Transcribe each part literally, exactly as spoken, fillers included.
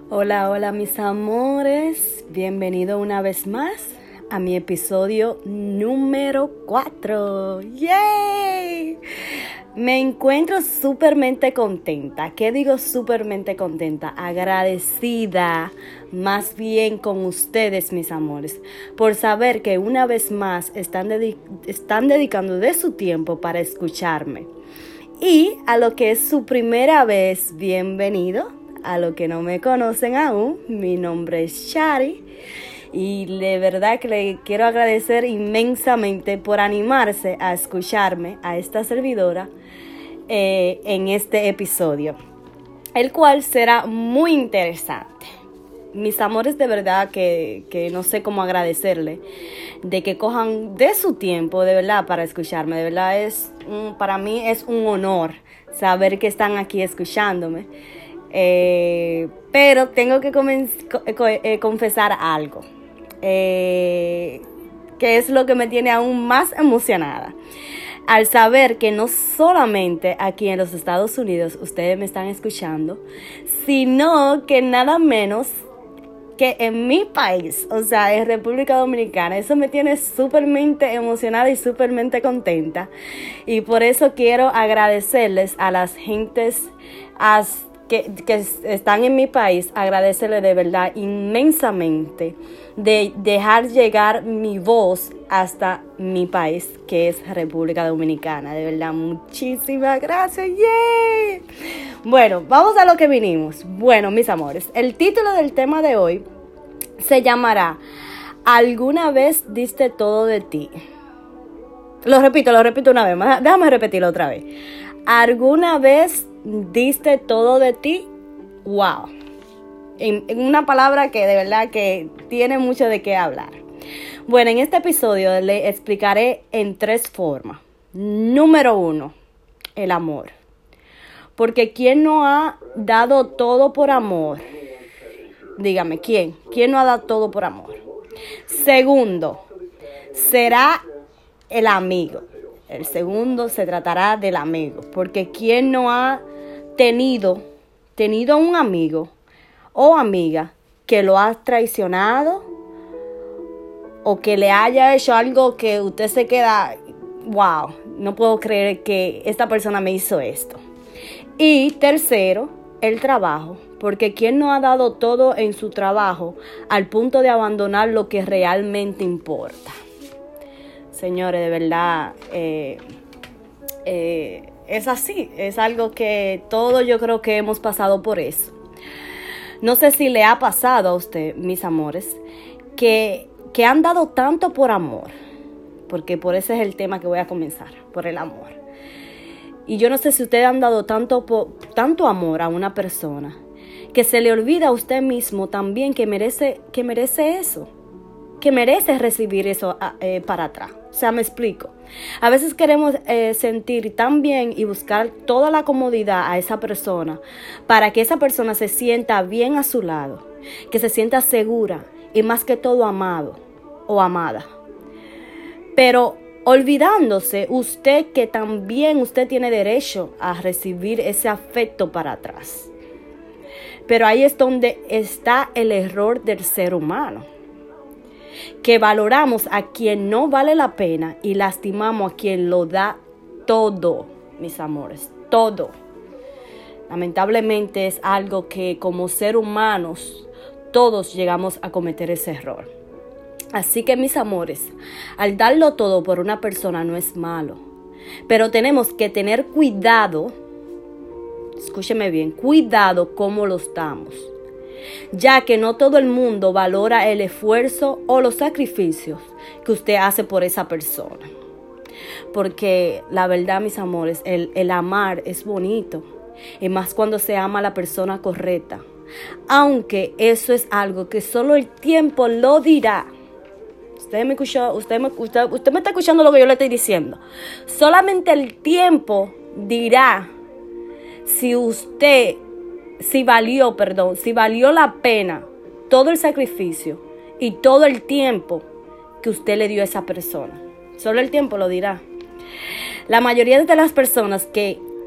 Hola, hola mis amores, bienvenido una vez más a mi episodio número cuatro. ¡Yay! Me encuentro súpermente contenta. ¿Qué digo súpermente contenta? Agradecida más bien con ustedes, mis amores, por saber que una vez más están, dedi- están dedicando de su tiempo para escucharme. Y a lo que es su primera vez, bienvenido. A los que no me conocen aún, mi nombre es Shari y de verdad que le quiero agradecer inmensamente por animarse a escucharme a esta servidora eh, en este episodio, el cual será muy interesante. Mis amores, de verdad que, que no sé cómo agradecerle de que cojan de su tiempo, de verdad, para escucharme. De verdad, es un, para mí es un honor saber que están aquí escuchándome. Eh, pero tengo que comen- co- eh, confesar algo, eh, que es lo que me tiene aún más emocionada. Al saber que no solamente aquí en los Estados Unidos ustedes me están escuchando, sino que nada menos que en mi país, o sea, en República Dominicana. Eso me tiene súpermente emocionada y súpermente contenta. Y por eso quiero agradecerles a las gentes as- que, que están en mi país, agradecerles de verdad inmensamente de dejar llegar mi voz hasta mi país, que es República Dominicana. De verdad, muchísimas gracias. ¡Yeah! Bueno, vamos a lo que vinimos. Bueno, mis amores, el título del tema de hoy se llamará ¿Alguna vez diste todo de ti? Lo repito, lo repito una vez más. Déjame repetirlo otra vez. ¿Alguna vez diste todo de ti? Wow. En, en una palabra que de verdad que tiene mucho de qué hablar. Bueno, en este episodio le explicaré en tres formas. Número uno, el amor. Porque ¿quién no ha dado todo por amor? Dígame, ¿quién? ¿Quién no ha dado todo por amor? Segundo, será el amigo. El segundo se tratará del amigo. Porque ¿quién no ha tenido, tenido un amigo o amiga que lo ha traicionado o que le haya hecho algo que usted se queda, wow, no puedo creer que esta persona me hizo esto? Y tercero, el trabajo, porque ¿quién no ha dado todo en su trabajo al punto de abandonar lo que realmente importa? Señores, de verdad, eh, eh, es así, es algo que todos yo creo que hemos pasado por eso. No sé si le ha pasado a usted, mis amores, que, que han dado tanto por amor, porque por ese es el tema que voy a comenzar, por el amor. Y yo no sé si ustedes han dado tanto, tanto amor a una persona que se le olvida a usted mismo también que merece, que merece eso, que merece recibir eso eh, para atrás. O sea, me explico. A veces queremos eh, sentir tan bien y buscar toda la comodidad a esa persona para que esa persona se sienta bien a su lado, que se sienta segura y más que todo amado o amada. Pero olvidándose usted que también usted tiene derecho a recibir ese afecto para atrás. Pero ahí es donde está el error del ser humano, que valoramos a quien no vale la pena y lastimamos a quien lo da todo, mis amores, todo. Lamentablemente es algo que como ser humanos todos llegamos a cometer ese error. Así que, mis amores, al darlo todo por una persona no es malo, pero tenemos que tener cuidado, escúcheme bien, cuidado cómo los damos, ya que no todo el mundo valora el esfuerzo o los sacrificios que usted hace por esa persona. Porque la verdad, mis amores, el, el amar es bonito, y más cuando se ama a la persona correcta, aunque eso es algo que solo el tiempo lo dirá. Usted me escuchó, usted me, usted, usted me está escuchando lo que yo le estoy diciendo. Solamente el tiempo dirá si usted, si valió, perdón, si valió la pena todo el sacrificio y todo el tiempo que usted le dio a esa persona. Solo el tiempo lo dirá. La mayoría de las personas que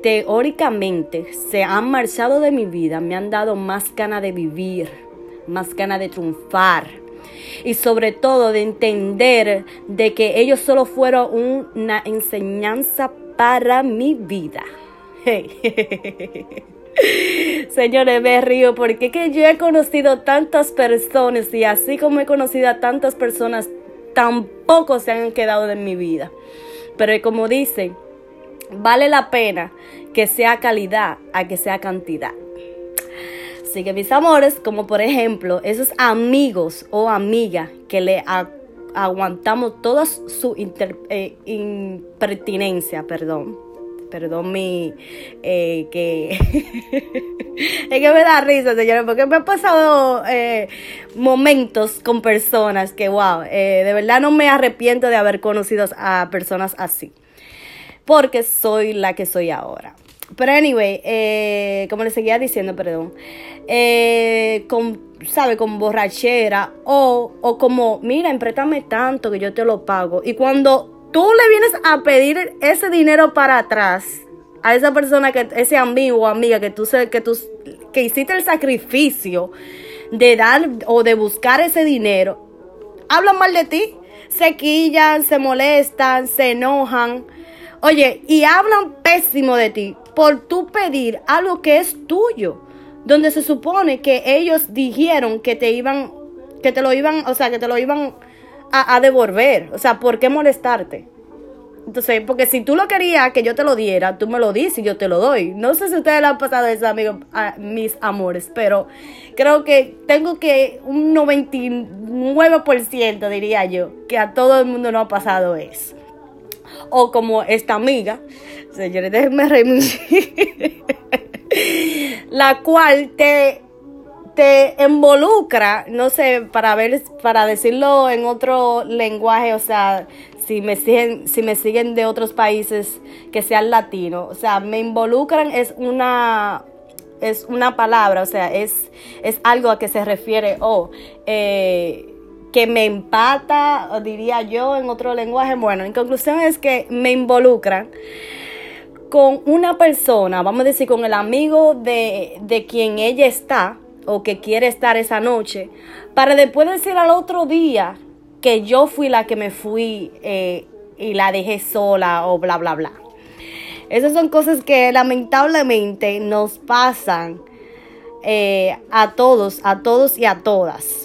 teóricamente se han marchado de mi vida me han dado más ganas de vivir, más ganas de triunfar y sobre todo de entender de que ellos solo fueron una enseñanza para mi vida. Hey. Señores, me río porque es que yo he conocido tantas personas y así como he conocido a tantas personas, tampoco se han quedado de mi vida. Pero como dicen, vale la pena que sea calidad a que sea cantidad. Así que mis amores, como por ejemplo, esos amigos o amigas que le a- aguantamos toda su inter- eh, impertinencia, perdón. Perdón mi, eh, que, es que me da risa, señores, porque me han pasado eh, momentos con personas que, wow, eh, de verdad no me arrepiento de haber conocido a personas así, porque soy la que soy ahora. Pero anyway, eh, como les seguía diciendo, perdón, eh, con, ¿sabe? Con borrachera o, o como, mira, empréstame tanto que yo te lo pago. Y cuando tú le vienes a pedir ese dinero para atrás a esa persona, que ese amigo o amiga que tú, que tú que hiciste el sacrificio de dar o de buscar ese dinero, hablan mal de ti, se quillan, se molestan, se enojan, oye, y hablan pésimo de ti por tú pedir algo que es tuyo, donde se supone que ellos dijeron que te iban, que te lo iban, o sea, que te lo iban A, a devolver. O sea, ¿por qué molestarte? Entonces, porque si tú lo querías que yo te lo diera, tú me lo dices y yo te lo doy. No sé si ustedes le han pasado eso, amigos, a mis amores, pero creo que tengo que un noventa y nueve por ciento, diría yo, que a todo el mundo no ha pasado eso. O como esta amiga, señores, déjenme reírme, la cual te... te involucra, no sé, para ver, para decirlo en otro lenguaje, o sea, si me siguen, si me siguen de otros países que sean latinos, o sea, me involucran es una, es una palabra, o sea, es, es algo a que se refiere, o oh, eh, que me empata, o diría yo en otro lenguaje. Bueno, en conclusión es que me involucran con una persona, vamos a decir, con el amigo de, de quien ella está, o que quiere estar esa noche, para después decir al otro día que yo fui la que me fui eh, y la dejé sola o bla, bla, bla. Esas son cosas que lamentablemente nos pasan eh, a todos, a todos y a todas.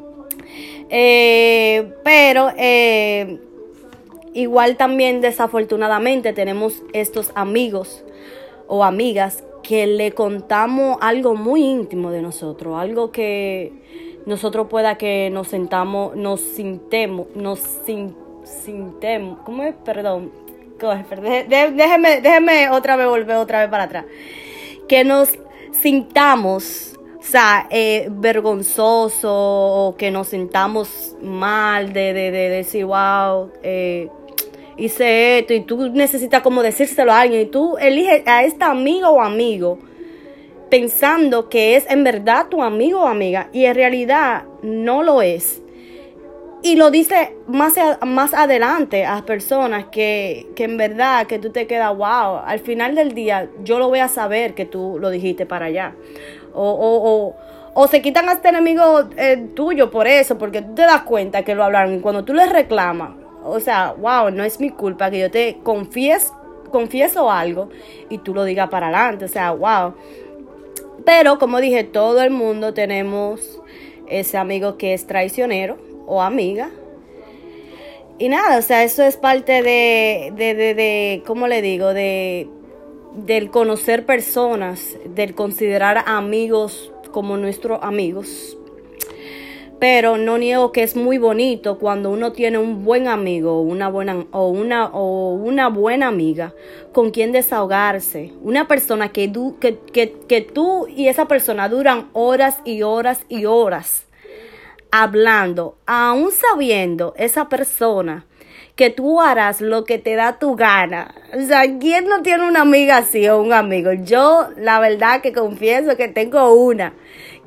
Eh, pero eh, igual también desafortunadamente tenemos estos amigos o amigas que le contamos algo muy íntimo de nosotros, algo que nosotros pueda que nos sentamos, nos sintemos, nos sin, sintemos, ¿cómo es? Perdón, déjeme, déjeme otra vez volver otra vez para atrás, que nos sintamos, o sea, eh, vergonzoso, o que nos sintamos mal de, de, de decir, wow, eh, hice esto, y tú necesitas como decírselo a alguien, y tú eliges a esta amiga o amigo pensando que es en verdad tu amigo o amiga, y en realidad no lo es. Y lo dice más, a, más adelante a personas que, que en verdad que tú te quedas, wow, al final del día yo lo voy a saber que tú lo dijiste para allá. O, o, o, o se quitan a este enemigo eh, tuyo por eso, porque tú te das cuenta que lo hablaron. Y cuando tú les reclamas, o sea, wow, no es mi culpa que yo te confieso, confieso algo y tú lo digas para adelante. O sea, wow. Pero como dije, todo el mundo tenemos ese amigo que es traicionero o amiga. Y nada, o sea, eso es parte de, de, de, de ¿cómo le digo? De, del conocer personas, del considerar amigos como nuestros amigos. Pero no niego que es muy bonito cuando uno tiene un buen amigo, una buena, o, una, o una buena amiga con quien desahogarse. Una persona que, du, que, que, que tú y esa persona duran horas y horas y horas hablando, aún sabiendo esa persona que tú harás lo que te da tu gana. O sea, ¿quién no tiene una amiga así o un amigo? Yo, la verdad que confieso que tengo una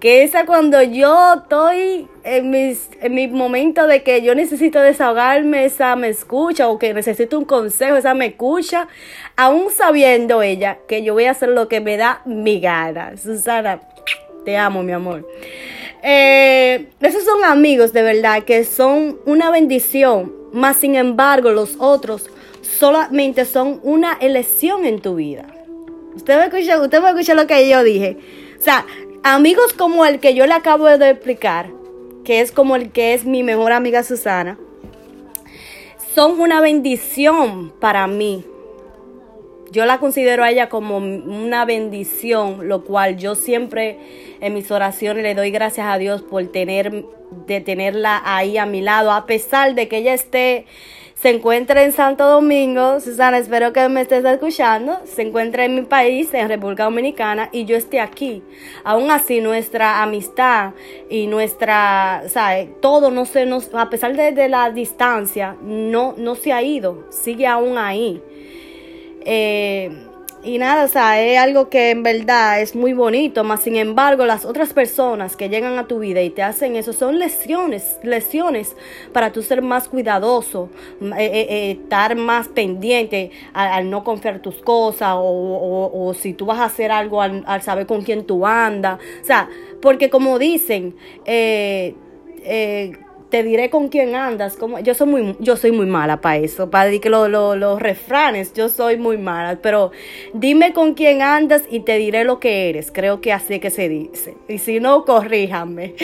que esa cuando yo estoy en mis en mi momento de que yo necesito desahogarme, esa me escucha, o que necesito un consejo, esa me escucha, aún sabiendo ella que yo voy a hacer lo que me da mi gana. Susana, te amo, mi amor. Eh, esos son amigos de verdad que son una bendición, mas sin embargo los otros solamente son una elección en tu vida. Usted me escuchó, usted me escuchó lo que yo dije. O sea, amigos como el que yo le acabo de explicar, que es como el que es mi mejor amiga Susana, son una bendición para mí. Yo la considero a ella como una bendición, lo cual yo siempre en mis oraciones le doy gracias a Dios por tener, de tenerla ahí a mi lado, a pesar de que ella esté, se encuentre en Santo Domingo. Susana, espero que me estés escuchando. Se encuentra en mi país, en República Dominicana, y yo esté aquí. Aún así, nuestra amistad y nuestra, o sea, todo no se nos, a pesar de, de la distancia, no, no se ha ido, sigue aún ahí. Eh, y nada, o sea, es algo que en verdad es muy bonito, mas sin embargo las otras personas que llegan a tu vida y te hacen eso son lecciones, lecciones para tú ser más cuidadoso, eh, eh, eh, estar más pendiente al, al no confiar tus cosas, o, o, o si tú vas a hacer algo al, al saber con quién tú andas, o sea, porque como dicen, eh, eh, te diré con quién andas. Como, yo soy muy, yo soy muy mala para eso, para decir que lo, lo, los refranes, yo soy muy mala. Pero dime con quién andas y te diré lo que eres. Creo que así que se dice. Y si no, corríjanme.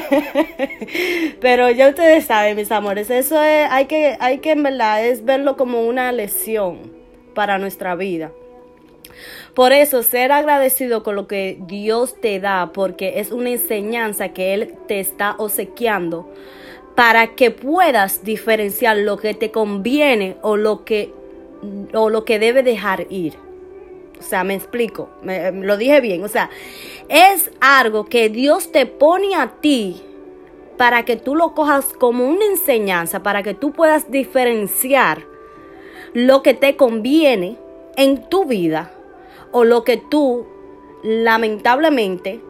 Pero ya ustedes saben, mis amores, eso es, hay que, hay que en verdad es verlo como una lección para nuestra vida. Por eso, ser agradecido con lo que Dios te da, porque es una enseñanza que Él te está obsequiando, para que puedas diferenciar lo que te conviene o lo que, o lo que debe dejar ir. O sea, me explico, me, lo dije bien. O sea, es algo que Dios te pone a ti para que tú lo cojas como una enseñanza, para que tú puedas diferenciar lo que te conviene en tu vida o lo que tú lamentablemente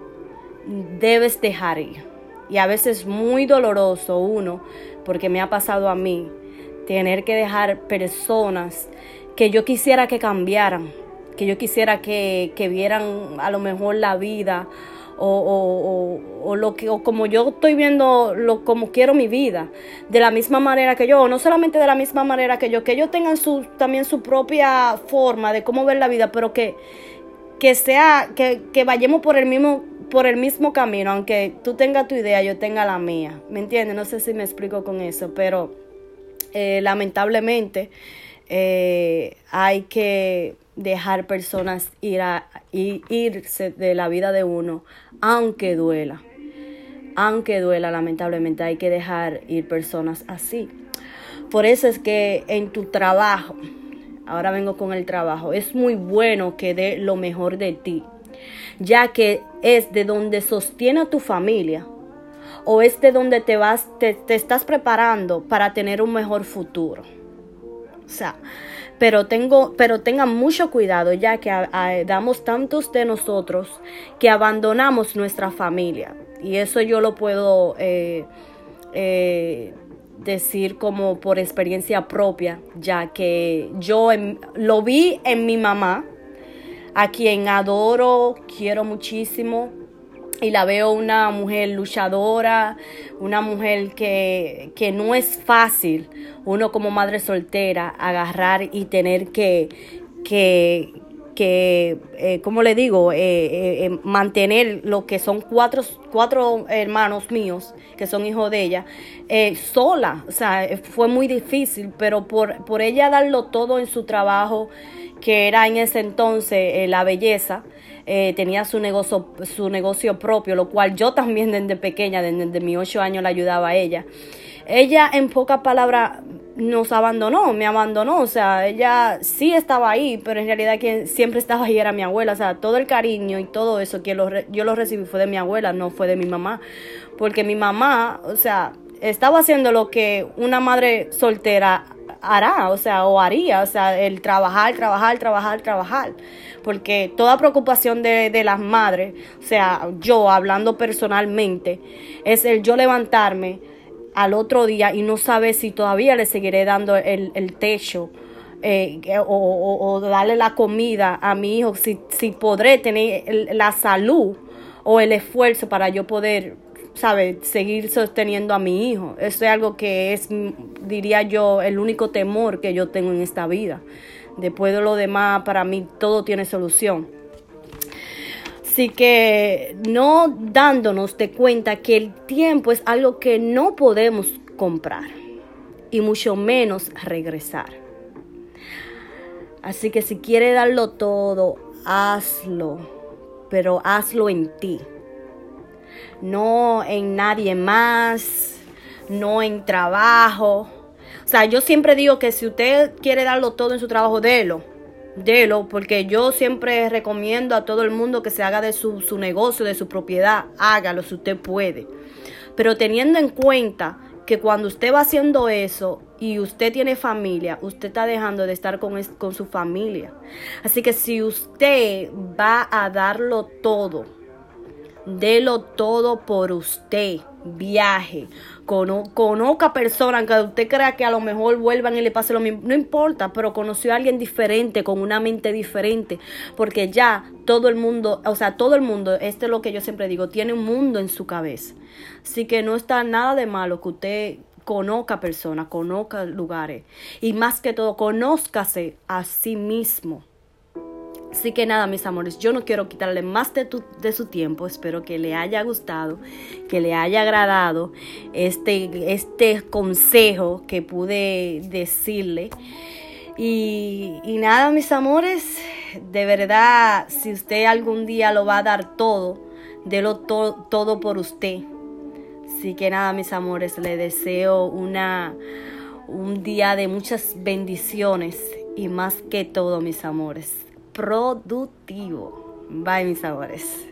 debes dejar ir. Y a veces es muy doloroso uno, porque me ha pasado a mí, tener que dejar personas que yo quisiera que cambiaran, que yo quisiera que, que vieran a lo mejor la vida, o, o, o, o, lo que, o como yo estoy viendo, lo, como quiero mi vida, de la misma manera que yo, o no solamente de la misma manera que yo, que ellos tengan su, también su propia forma de cómo ver la vida, pero que, que sea, que, que vayamos por el mismo por el mismo camino, aunque tú tengas tu idea, yo tenga la mía, ¿me entiendes? No sé si me explico con eso, pero eh, lamentablemente eh, hay que dejar personas ir a, ir, irse de la vida de uno, aunque duela, aunque duela, lamentablemente hay que dejar ir personas así. Por eso es que en tu trabajo, ahora vengo con el trabajo, es muy bueno que dé lo mejor de ti, ya que es de donde sostiene a tu familia, o es de donde te vas, te, te estás preparando para tener un mejor futuro. O sea, pero tengo, pero tengan mucho cuidado, ya que a, a, damos tantos de nosotros que abandonamos nuestra familia, y eso yo lo puedo eh, eh, decir como por experiencia propia, ya que yo en, lo vi en mi mamá, a quien adoro, quiero muchísimo, y la veo una mujer luchadora, una mujer que, que no es fácil uno como madre soltera agarrar y tener que, que, que eh, ¿cómo le digo? Eh, eh, eh, mantener lo que son cuatro, cuatro hermanos míos, que son hijos de ella, eh, sola. O sea, fue muy difícil, pero por, por ella darlo todo en su trabajo, que era en ese entonces eh, la belleza, eh, tenía su negocio, su negocio propio, lo cual yo también desde pequeña, desde, desde mis ocho años la ayudaba a ella. Ella, en pocas palabras, nos abandonó, me abandonó, o sea, ella sí estaba ahí, pero en realidad quien siempre estaba ahí era mi abuela. O sea, todo el cariño y todo eso que lo, yo lo recibí fue de mi abuela, no fue de mi mamá, porque mi mamá, o sea, estaba haciendo lo que una madre soltera hará, o sea, o haría, o sea, el trabajar, trabajar, trabajar, trabajar. Porque toda preocupación de, de las madres, o sea, yo hablando personalmente, es el yo levantarme al otro día y no saber si todavía le seguiré dando el, el techo eh, o, o, o darle la comida a mi hijo, si, si podré tener el, la salud o el esfuerzo para yo poder, ¿sabe?, seguir sosteniendo a mi hijo. Eso es algo que es, diría yo, el único temor que yo tengo en esta vida. Después de lo demás, para mí todo tiene solución. Así que no dándonos de cuenta que el tiempo es algo que no podemos comprar y mucho menos regresar. Así que si quieres darlo todo, hazlo, pero hazlo en ti. No en nadie más, no en trabajo. O sea, yo siempre digo que si usted quiere darlo todo en su trabajo, délo. Délo, porque yo siempre recomiendo a todo el mundo que se haga de su, su negocio, de su propiedad. Hágalo si usted puede. Pero teniendo en cuenta que cuando usted va haciendo eso y usted tiene familia, usted está dejando de estar con, con su familia. Así que si usted va a darlo todo, délo todo por usted. Viaje, cono, conozca personas que usted crea que a lo mejor vuelvan y le pase lo mismo, no importa, pero conoció a alguien diferente, con una mente diferente, porque ya todo el mundo, o sea, todo el mundo, esto es lo que yo siempre digo, tiene un mundo en su cabeza. Así que no está nada de malo que usted conozca personas, conozca lugares, y más que todo, conózcase a sí mismo. Así que nada, mis amores, yo no quiero quitarle más de, tu, de su tiempo. Espero que le haya gustado, que le haya agradado este, este consejo que pude decirle. Y, y nada, mis amores, de verdad, si usted algún día lo va a dar todo, délo to, todo por usted. Así que nada, mis amores, le deseo una, un día de muchas bendiciones y más que todo, mis amores, productivo. Bye, mis amores.